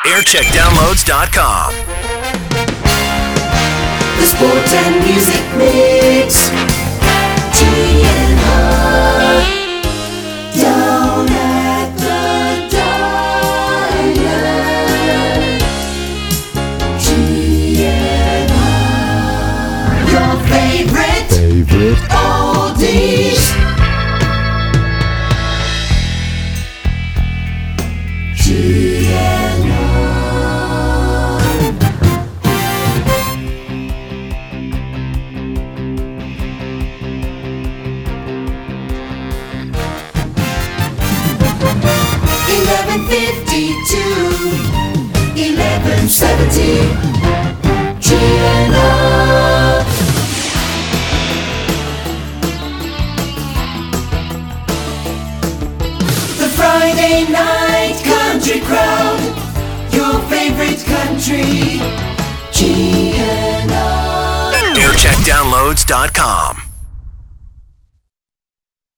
aircheckdownloads.com. The Sport and Music Mix. GNR. Down at the diner. GNR. Your favorite oldies. GNR. The Friday night country crowd, your favorite country, GNR. aircheckdownloads.com.